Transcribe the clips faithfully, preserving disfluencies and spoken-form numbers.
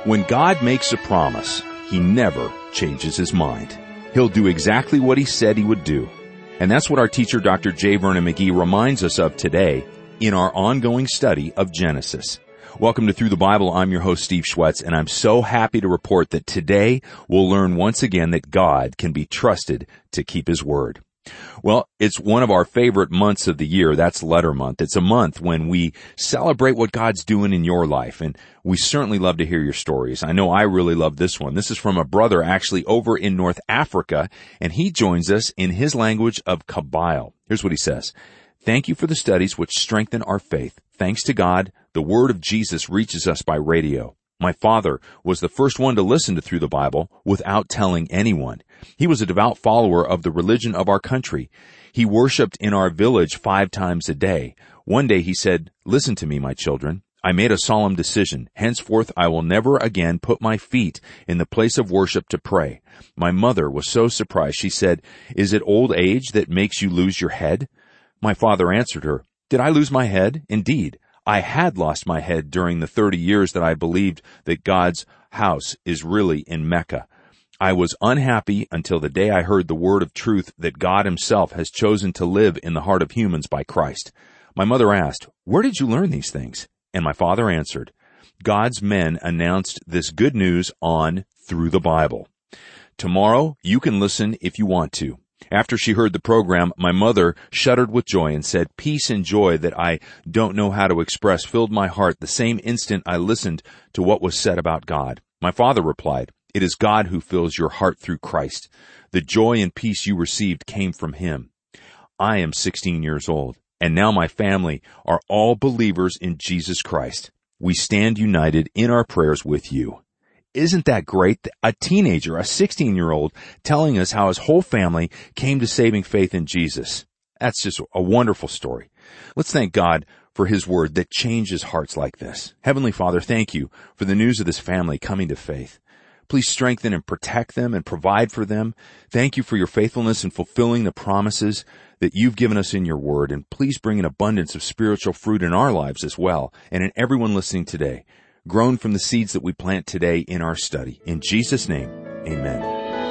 When God makes a promise, He never changes His mind. He'll do exactly what He said He would do. And that's what our teacher, Doctor J. Vernon McGee, reminds us of today in our ongoing study of Genesis. Welcome to Through the Bible. I'm your host, Steve Schwetz, and I'm so happy to report that today we'll learn once again that God can be trusted to keep His word. Well, it's one of our favorite months of the year. That's Letter Month. It's a month when we celebrate what God's doing in your life, and we certainly love to hear your stories. I know I really love this one. This is from a brother actually over in North Africa, and he joins us in his language of Kabyle. Here's what he says. Thank you for the studies which strengthen our faith. Thanks to God, the word of Jesus reaches us by radio. My father was the first one to listen to Through the Bible without telling anyone. He was a devout follower of the religion of our country. He worshiped in our village five times a day. One day he said, "Listen to me, my children. I made a solemn decision. Henceforth I will never again put my feet in the place of worship to pray." My mother was so surprised. She said, "Is it old age that makes you lose your head?" My father answered her, "Did I lose my head? Indeed, I had lost my head during the thirty years that I believed that God's house is really in Mecca. I was unhappy until the day I heard the word of truth that God Himself has chosen to live in the heart of humans by Christ." My mother asked, "Where did you learn these things?" And my father answered, "God's men announced this good news on Through the Bible. Tomorrow you can listen if you want to." After she heard the program, my mother shuddered with joy and said, "Peace and joy that I don't know how to express filled my heart the same instant I listened to what was said about God." My father replied, "It is God who fills your heart through Christ. The joy and peace you received came from Him." I am sixteen years old, and now my family are all believers in Jesus Christ. We stand united in our prayers with you. Isn't that great? A teenager, a sixteen-year-old, telling us how his whole family came to saving faith in Jesus. That's just a wonderful story. Let's thank God for His word that changes hearts like this. Heavenly Father, thank you for the news of this family coming to faith. Please strengthen and protect them and provide for them. Thank you for your faithfulness in fulfilling the promises that you've given us in your word. And please bring an abundance of spiritual fruit in our lives as well, and in everyone listening today, grown from the seeds that we plant today in our study. In Jesus' name, amen.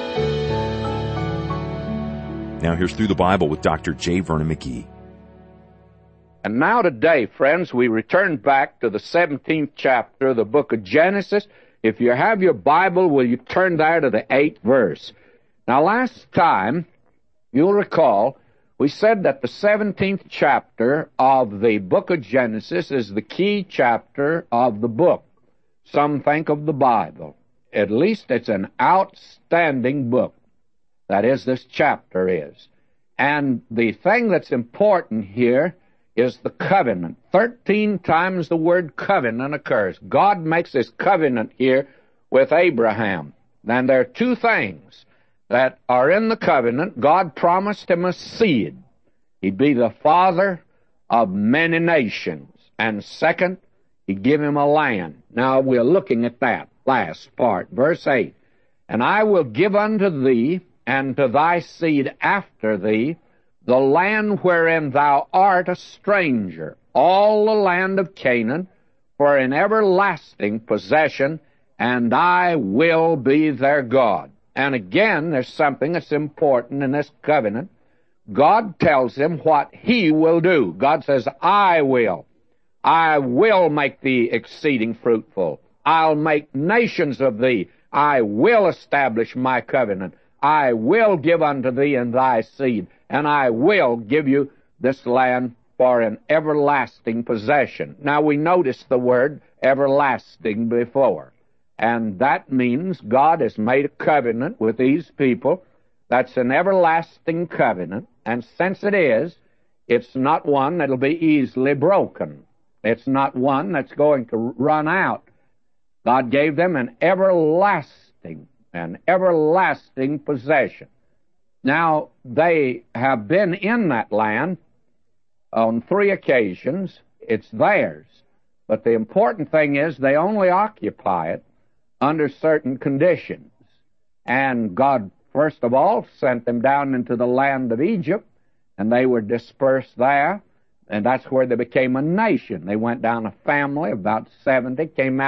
Now here's Through the Bible with Doctor J. Vernon McGee. And now today, friends, we return back to the seventeenth chapter of the book of Genesis. If you have your Bible, will you turn there to the eighth verse? Now, last time, you'll recall, we said that the seventeenth chapter of the book of Genesis is the key chapter of the book. Some think of the Bible. At least it's an outstanding book. That is, this chapter is. And the thing that's important here is the covenant. Thirteen times the word covenant occurs. God makes His covenant here with Abraham. And there are two things that are in the covenant. God promised him a seed. He'd be the father of many nations. And second, He'd give him a land. Now, we're looking at that last part, verse eight. "And I will give unto thee, and to thy seed after thee, the land wherein thou art a stranger, all the land of Canaan, for an everlasting possession, and I will be their God." And again, there's something that's important in this covenant. God tells him what He will do. God says, "I will. I will make thee exceeding fruitful. I'll make nations of thee. I will establish my covenant. I will give unto thee and thy seed, and I will give you this land for an everlasting possession." Now, we noticed the word everlasting before, and that means God has made a covenant with these people. That's an everlasting covenant, and since it is, it's not one that'll be easily broken. It's not one that's going to run out. God gave them an everlasting, an everlasting possession. Now, they have been in that land on three occasions. It's theirs. But the important thing is they only occupy it under certain conditions. And God, first of all, sent them down into the land of Egypt, and they were dispersed there. And that's where they became a nation. They went down a family, about seventy, came out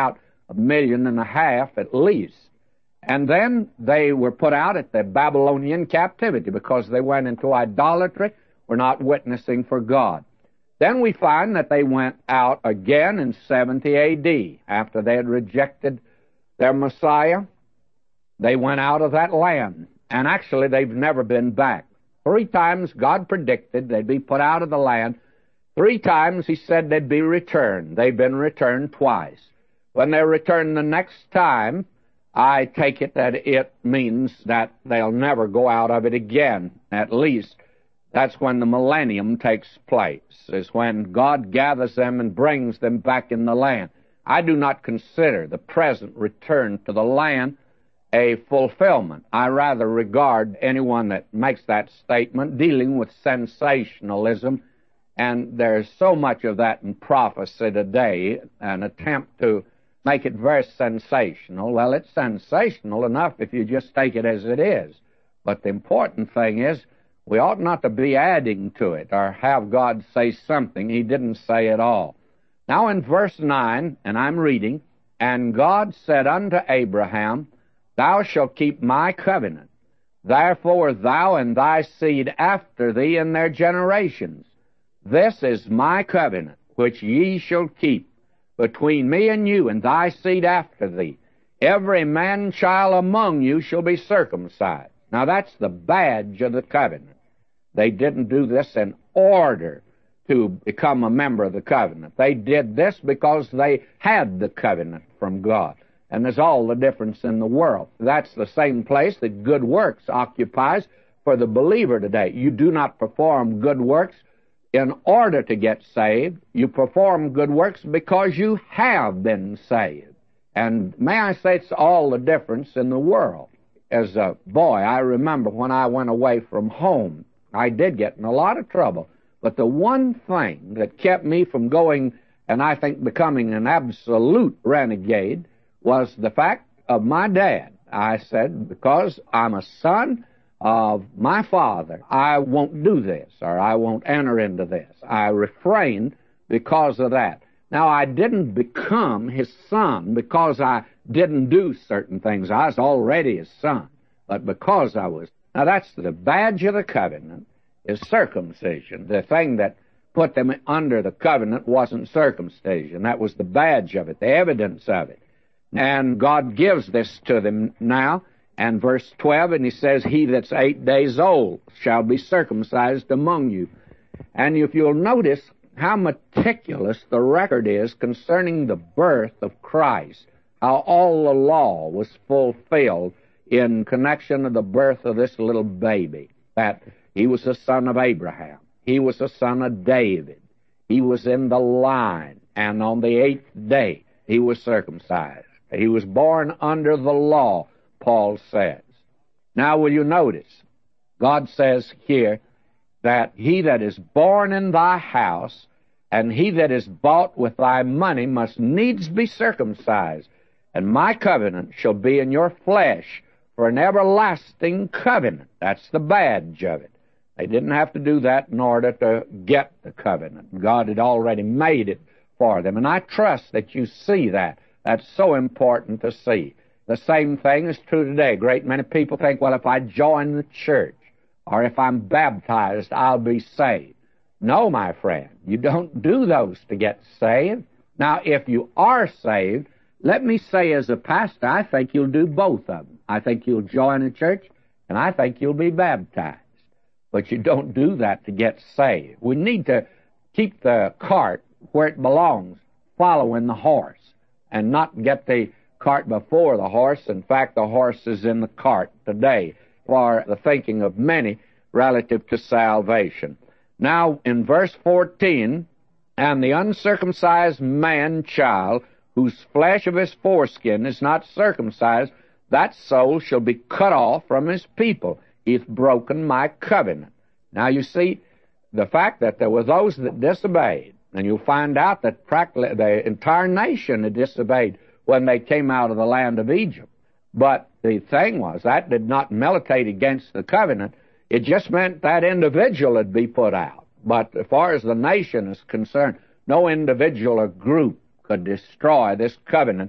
a million and a half at least. And then they were put out at the Babylonian captivity because they went into idolatry, were not witnessing for God. Then we find that they went out again in seventy A D after they had rejected their Messiah. They went out of that land, and actually they've never been back. Three times God predicted they'd be put out of the land. Three times He said they'd be returned. They've been returned twice. When they're returned the next time, I take it that it means that they'll never go out of it again. At least that's when the millennium takes place, is when God gathers them and brings them back in the land. I do not consider the present return to the land a fulfillment. I rather regard anyone that makes that statement dealing with sensationalism, and there's so much of that in prophecy today, an attempt to make it very sensational. Well, it's sensational enough if you just take it as it is. But the important thing is we ought not to be adding to it or have God say something He didn't say at all. Now in verse nine, and I'm reading, "And God said unto Abraham, Thou shalt keep my covenant. Therefore thou and thy seed after thee in their generations. This is my covenant, which ye shall keep between me and you and thy seed after thee. Every man-child among you shall be circumcised." Now that's the badge of the covenant. They didn't do this in order to become a member of the covenant. They did this because they had the covenant from God. And there's all the difference in the world. That's the same place that good works occupies for the believer today. You do not perform good works in order to get saved. You perform good works because you have been saved. And may I say, it's all the difference in the world. As a boy, I remember when I went away from home, I did get in a lot of trouble. But the one thing that kept me from going, and I think becoming an absolute renegade, was the fact of my dad. I said, because I'm a son of my father, I won't do this, or I won't enter into this. I refrained because of that. Now, I didn't become his son because I didn't do certain things. I was already his son, but because I was. Now, that's the badge of the covenant, is circumcision. The thing that put them under the covenant wasn't circumcision. That was the badge of it, the evidence of it. And God gives this to them now. And verse twelve, and He says, "He that's eight days old shall be circumcised among you." And if you'll notice how meticulous the record is concerning the birth of Christ, how all the law was fulfilled in connection to the birth of this little baby, that he was the son of Abraham, he was the son of David, he was in the line, and on the eighth day he was circumcised. He was born under the law, Paul says. Now, will you notice, God says here that he that is born in thy house and he that is bought with thy money must needs be circumcised. And my covenant shall be in your flesh for an everlasting covenant. That's the badge of it. They didn't have to do that in order to get the covenant. God had already made it for them. And I trust that you see that. That's so important to see. The same thing is true today. A great many people think, well, if I join the church or if I'm baptized, I'll be saved. No, my friend, you don't do those to get saved. Now, if you are saved, let me say as a pastor, I think you'll do both of them. I think you'll join a church, and I think you'll be baptized. But you don't do that to get saved. We need to keep the cart where it belongs, following the horse, and not get the cart before the horse. In fact, the horse is in the cart today for the thinking of many relative to salvation. Now, in verse fourteen, "And the uncircumcised man-child, whose flesh of his foreskin is not circumcised, that soul shall be cut off from his people. He hath broken my covenant." Now, you see, the fact that there were those that disobeyed, and you'll find out that practically the entire nation had disobeyed when they came out of the land of Egypt. But the thing was, that did not militate against the covenant. It just meant that individual would be put out. But as far as the nation is concerned, no individual or group could destroy this covenant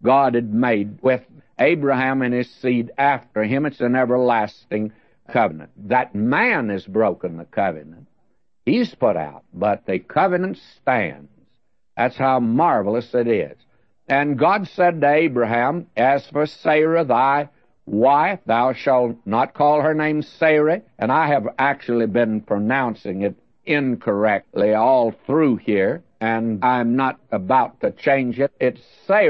God had made with Abraham and his seed after him. It's an everlasting covenant. That man has broken the covenant. He's put out, but the covenant stands. That's how marvelous it is. And God said to Abraham, as for Sarah, thy wife, thou shalt not call her name Sarah. And I have actually been pronouncing it incorrectly all through here, and I'm not about to change it. It's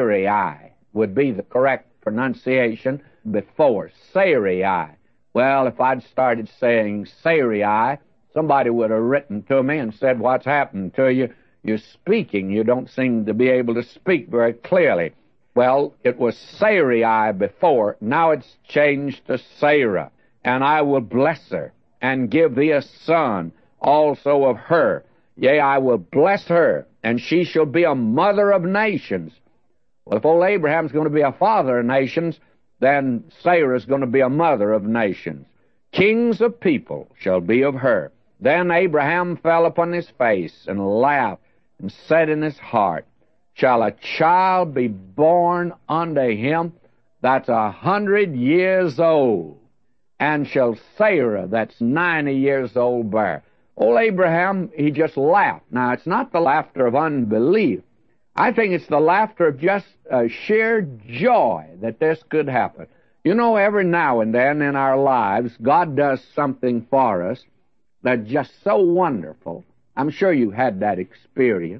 Sarai would be the correct pronunciation before Sarai. Well, if I'd started saying Sarai, somebody would have written to me and said, what's happened to you? You're speaking. You don't seem to be able to speak very clearly. Well, it was Sarai before. Now it's changed to Sarah. And I will bless her and give thee a son also of her. Yea, I will bless her, and she shall be a mother of nations. Well, if old Abraham's going to be a father of nations, then Sarah's going to be a mother of nations. Kings of people shall be of her. Then Abraham fell upon his face and laughed, and said in his heart, shall a child be born unto him that's a hundred years old? And shall Sarah, that's ninety years old, bear? Old Abraham, he just laughed. Now, it's not the laughter of unbelief. I think it's the laughter of just uh, sheer joy that this could happen. You know, every now and then in our lives, God does something for us that's just so wonderful. I'm sure you had that experience,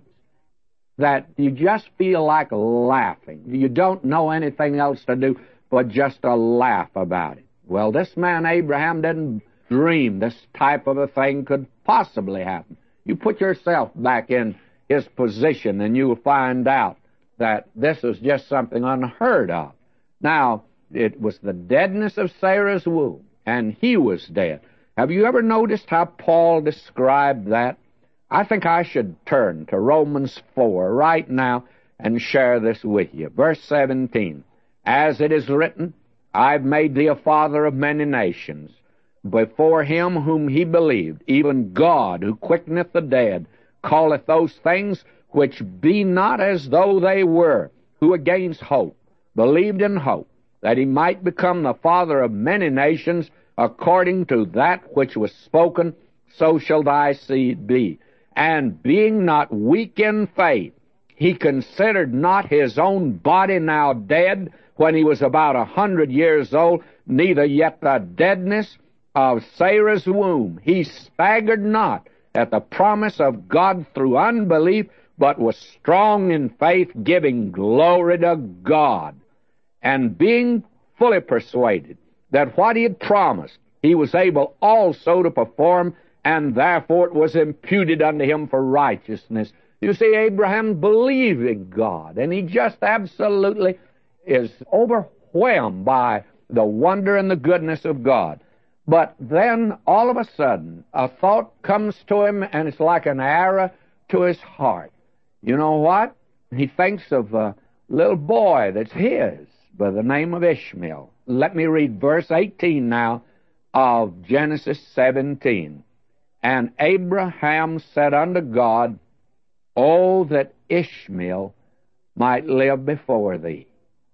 that you just feel like laughing. You don't know anything else to do but just to laugh about it. Well, this man Abraham didn't dream this type of a thing could possibly happen. You put yourself back in his position and you'll find out that this is just something unheard of. Now, it was the deadness of Sarah's womb, and he was dead. Have you ever noticed how Paul described that? I think I should turn to Romans four right now and share this with you. Verse seventeen, as it is written, I've made thee a father of many nations, before him whom he believed, even God, who quickeneth the dead, calleth those things which be not as though they were, who against hope believed in hope, that he might become the father of many nations, according to that which was spoken, so shall thy seed be. And being not weak in faith, he considered not his own body now dead, when he was about a hundred years old, neither yet the deadness of Sarah's womb. He staggered not at the promise of God through unbelief, but was strong in faith, giving glory to God, and being fully persuaded that what he had promised he was able also to perform, and therefore it was imputed unto him for righteousness. You see, Abraham believed in God, and he just absolutely is overwhelmed by the wonder and the goodness of God. But then, all of a sudden, a thought comes to him, and it's like an arrow to his heart. You know what? He thinks of a little boy that's his by the name of Ishmael. Let me read verse eighteen now of Genesis seventeen. And Abraham said unto God, oh, that Ishmael might live before thee.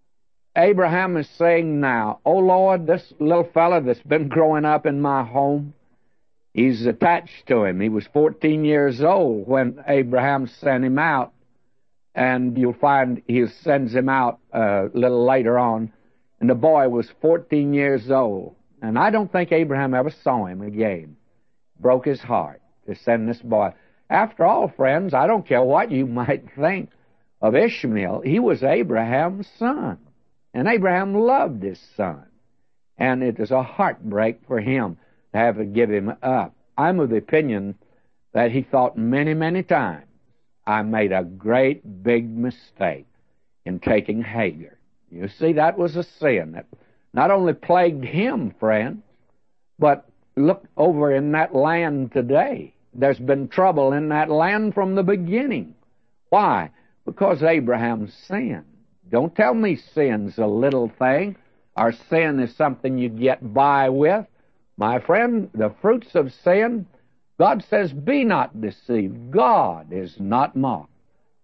Abraham is saying now, oh, Lord, this little fella that's been growing up in my home, he's attached to him. He was fourteen years old when Abraham sent him out, and you'll find he sends him out a little later on, and the boy was fourteen years old. And I don't think Abraham ever saw him again. Broke his heart to send this boy. After all, friends, I don't care what you might think of Ishmael. He was Abraham's son, and Abraham loved his son. And it is a heartbreak for him to have to give him up. I'm of the opinion that he thought many, many times, I made a great big mistake in taking Hagar. You see, that was a sin that not only plagued him, friends, but look over in that land today. There's been trouble in that land from the beginning. Why? Because Abraham sinned. Don't tell me sin's a little thing, or sin is something you get by with. My friend, the fruits of sin, God says, be not deceived. God is not mocked.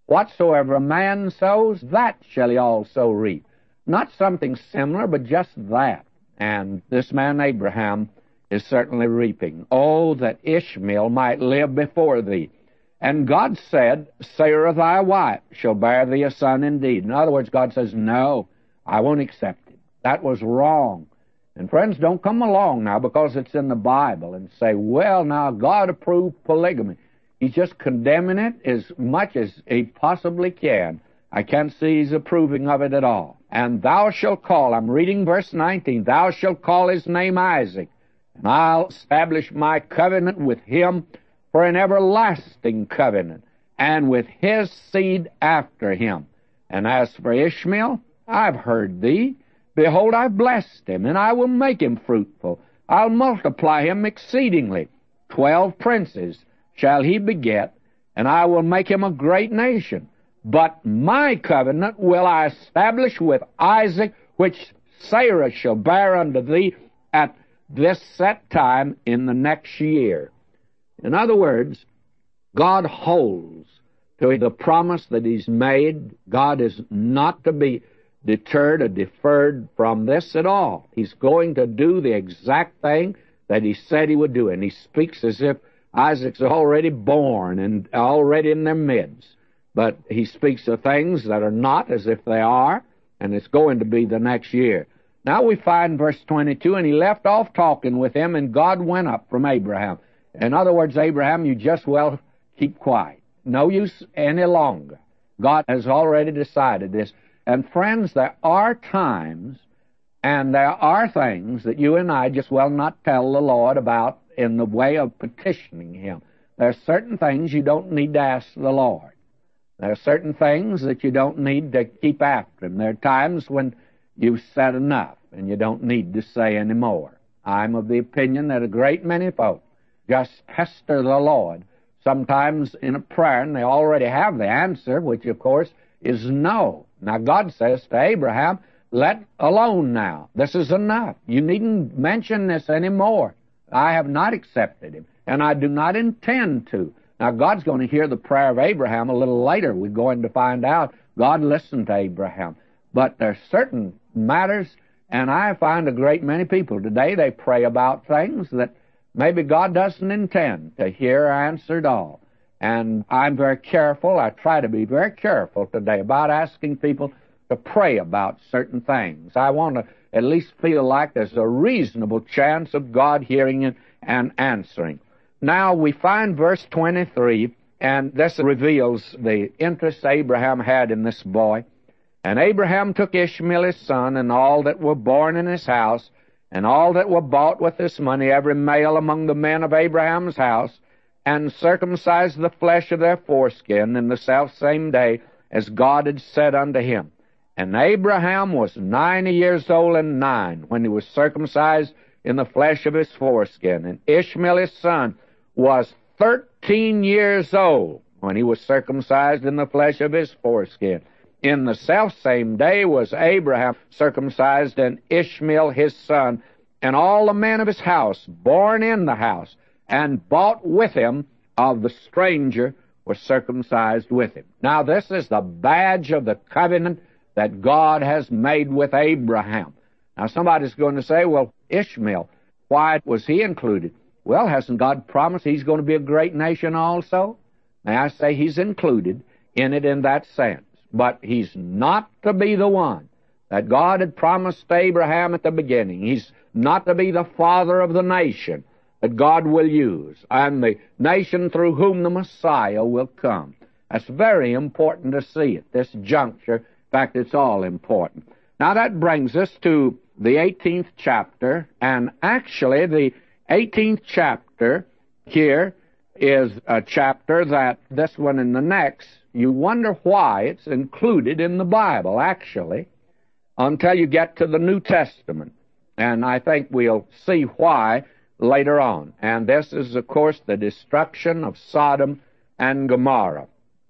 Whatsoever a man sows, that shall he also reap. Not something similar, but just that. And this man Abraham is certainly reaping. Oh, that Ishmael might live before thee. And God said, Sarah thy wife shall bear thee a son indeed. In other words, God says, no, I won't accept it. That was wrong. And friends, don't come along now because it's in the Bible and say, well, now God approved polygamy. He's just condemning it as much as he possibly can. I can't see he's approving of it at all. And thou shalt call, I'm reading verse nineteen, thou shalt call his name Isaac, and I'll establish my covenant with him for an everlasting covenant, and with his seed after him. And as for Ishmael, I've heard thee. Behold, I've blessed him, and I will make him fruitful. I'll multiply him exceedingly. Twelve princes shall he beget, and I will make him a great nation. But my covenant will I establish with Isaac, which Sarah shall bear unto thee at this set time in the next year. In other words, God holds to the promise that he's made. God is not to be deterred or deferred from this at all. He's going to do the exact thing that he said he would do. And he speaks as if Isaac's already born and already in their midst. But he speaks of things that are not as if they are, and it's going to be the next year. Now we find verse twenty-two, and he left off talking with him, and God went up from Abraham. In other words, Abraham, you just well keep quiet. No use any longer. God has already decided this. And friends, there are times and there are things that you and I just well not tell the Lord about in the way of petitioning him. There are certain things you don't need to ask the Lord. There are certain things that you don't need to keep after him. There are times when you've said enough and you don't need to say any more. I'm of the opinion that a great many folk just pester the Lord, sometimes in a prayer, and they already have the answer, which, of course, is no. Now, God says to Abraham, let alone now. This is enough. You needn't mention this anymore. I have not accepted him, and I do not intend to. Now, God's going to hear the prayer of Abraham a little later. We're going to find out God listened to Abraham. But there are certain matters, and I find a great many people today, they pray about things that maybe God doesn't intend to hear or answer at all. And I'm very careful, I try to be very careful today about asking people to pray about certain things. I want to at least feel like there's a reasonable chance of God hearing it and answering. Now we find verse twenty-three, and this reveals the interest Abraham had in this boy. And Abraham took Ishmael his son, and all that were born in his house, and all that were bought with this money, every male among the men of Abraham's house, and circumcised the flesh of their foreskin in the selfsame day, as God had said unto him. And Abraham was ninety years old and nine when he was circumcised in the flesh of his foreskin. And Ishmael his son was thirteen years old when he was circumcised in the flesh of his foreskin. In the selfsame day was Abraham circumcised, and Ishmael his son, and all the men of his house, born in the house, and bought with him of the stranger, were circumcised with him. Now this is the badge of the covenant that God has made with Abraham. Now somebody's going to say, well, Ishmael, why was he included? Well, hasn't God promised he's going to be a great nation also? May I say he's included in it in that sense. But he's not to be the one that God had promised to Abraham at the beginning. He's not to be the father of the nation that God will use, and the nation through whom the Messiah will come. That's very important to see at this juncture. In fact, it's all important. Now that brings us to the eighteenth chapter, and actually the eighteenth chapter here is a chapter that this one and the next, you wonder why it's included in the Bible, actually, until you get to the New Testament. And I think we'll see why later on. And this is, of course, the destruction of Sodom and Gomorrah.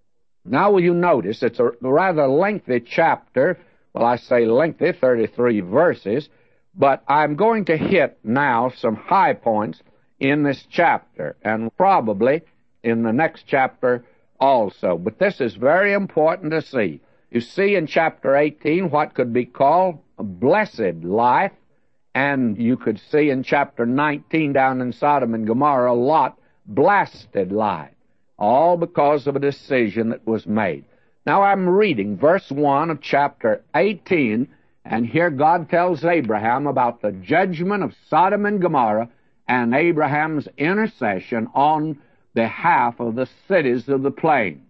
Now will you notice it's a rather lengthy chapter. Well, I say lengthy, thirty-three verses, but I'm going to hit now some high points in this chapter, and probably in the next chapter also. But this is very important to see. You see in chapter eighteen what could be called a blessed life, and you could see in chapter nineteen down in Sodom and Gomorrah, Lot, blasted life, all because of a decision that was made. Now I'm reading verse one of chapter eighteen, and here God tells Abraham about the judgment of Sodom and Gomorrah and Abraham's intercession on behalf of the cities of the plain.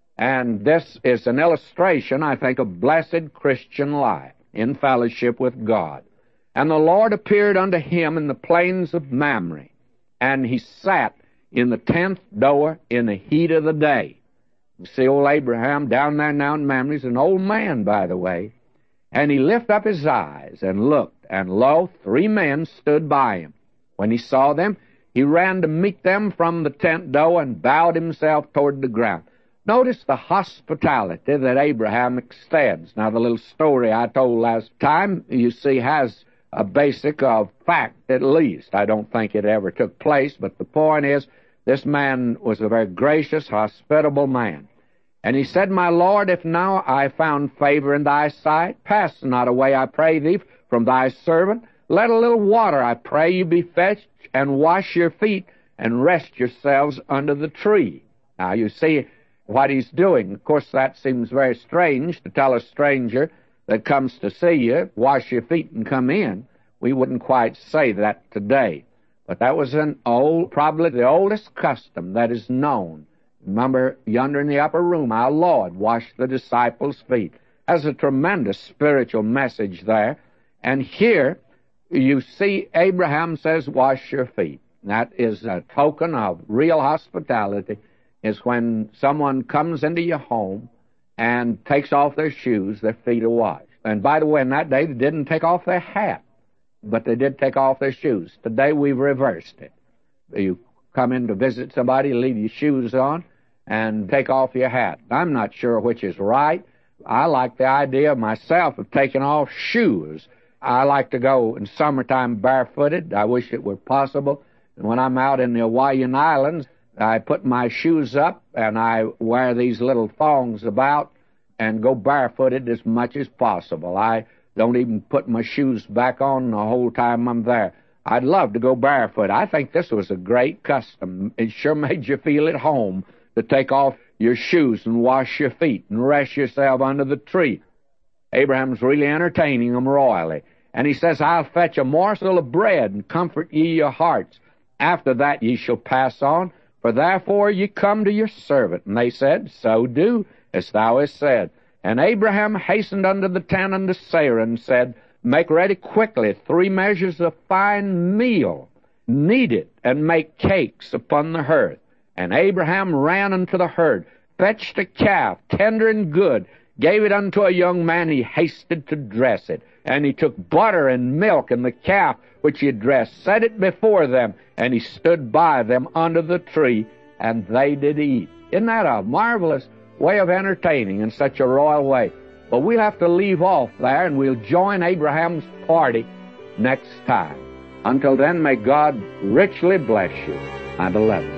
And this is an illustration, I think, of blessed Christian life in fellowship with God. And the Lord appeared unto him in the plains of Mamre, and he sat in the tenth door in the heat of the day. You see old Abraham down there now in Mamre. He's an old man, by the way. And he lifted up his eyes and looked, and lo, three men stood by him. When he saw them, he ran to meet them from the tent door and bowed himself toward the ground. Notice the hospitality that Abraham extends. Now, the little story I told last time, you see, has a basic of fact, at least. I don't think it ever took place, but the point is, this man was a very gracious, hospitable man. And he said, My Lord, if now I found favor in thy sight, pass not away, I pray thee, from thy servant. Let a little water, I pray you, be fetched, and wash your feet, and rest yourselves under the tree. Now, you see what he's doing. Of course, that seems very strange to tell a stranger that comes to see you, wash your feet and come in. We wouldn't quite say that today. But that was an old, probably the oldest custom that is known. Remember, yonder in the upper room, our Lord washed the disciples' feet. There's a tremendous spiritual message there. And here, you see, Abraham says, wash your feet. That is a token of real hospitality, is when someone comes into your home and takes off their shoes, their feet are washed. And by the way, in that day, they didn't take off their hat, but they did take off their shoes. Today, we've reversed it. You come in to visit somebody, leave your shoes on, and take off your hat. I'm not sure which is right. I like the idea myself of taking off shoes. I like to go in summertime barefooted. I wish it were possible. And when I'm out in the Hawaiian Islands, I put my shoes up, and I wear these little thongs about and go barefooted as much as possible. I don't even put my shoes back on the whole time I'm there. I'd love to go barefoot. I think this was a great custom. It sure made you feel at home to take off your shoes and wash your feet and rest yourself under the tree. Abraham's really entertaining them royally. And he says, I'll fetch a morsel of bread and comfort ye your hearts. After that ye shall pass on, for therefore ye come to your servant. And they said, So do, as thou hast said. And Abraham hastened unto the tent unto Sarah, and said, Make ready quickly three measures of fine meal, knead it, and make cakes upon the hearth. And Abraham ran unto the herd, fetched a calf, tender and good, gave it unto a young man, he hasted to dress it. And he took butter and milk and the calf which he had dressed, set it before them, and he stood by them under the tree, and they did eat. Isn't that a marvelous way of entertaining in such a royal way? But we'll have to leave off there, and we'll join Abraham's party next time. Until then, may God richly bless you, my beloved.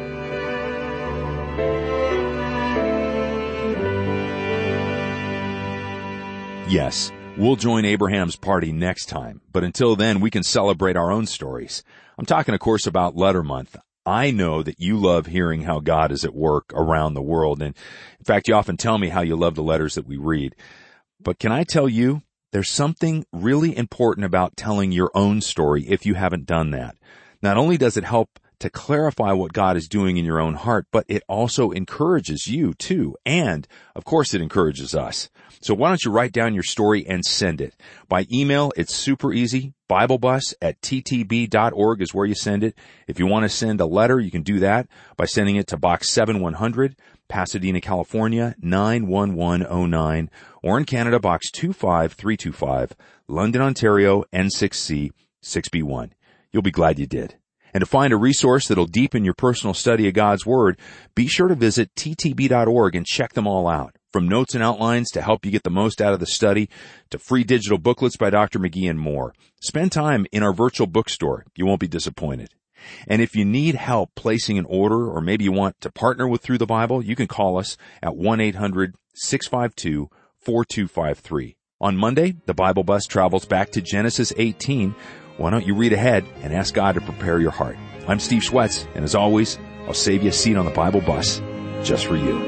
Yes, we'll join Abraham's party next time, but until then, we can celebrate our own stories. I'm talking, of course, about Letter Month. I know that you love hearing how God is at work around the world, and in fact, you often tell me how you love the letters that we read. But can I tell you, there's something really important about telling your own story if you haven't done that. Not only does it help to clarify what God is doing in your own heart, but it also encourages you too. And, of course, it encourages us. So why don't you write down your story and send it. By email, it's super easy. BibleBus at t t b dot org is where you send it. If you want to send a letter, you can do that by sending it to Box seven one hundred, Pasadena, California, nine one one oh nine, or in Canada, Box two five three two five, London, Ontario, N six C six B one. You'll be glad you did. And to find a resource that'll deepen your personal study of God's Word, be sure to visit t t b dot org and check them all out. From notes and outlines to help you get the most out of the study, to free digital booklets by Doctor McGee and more. Spend time in our virtual bookstore. You won't be disappointed. And if you need help placing an order, or maybe you want to partner with Through the Bible, you can call us at one eight hundred six five two four two five three. On Monday, the Bible bus travels back to Genesis eighteen. Why don't you read ahead and ask God to prepare your heart? I'm Steve Schwetz, and as always, I'll save you a seat on the Bible bus just for you.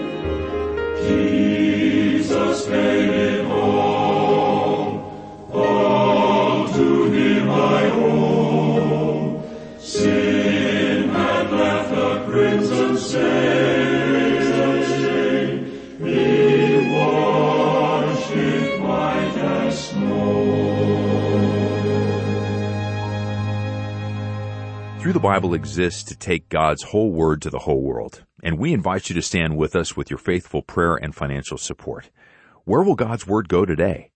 Jesus paid it all, all to Him I owe. Sin had left a crimson stain, He washed it white as snow. Through the Bible exists to take God's whole word to the whole world, and we invite you to stand with us with your faithful prayer and financial support. Where will God's word go today?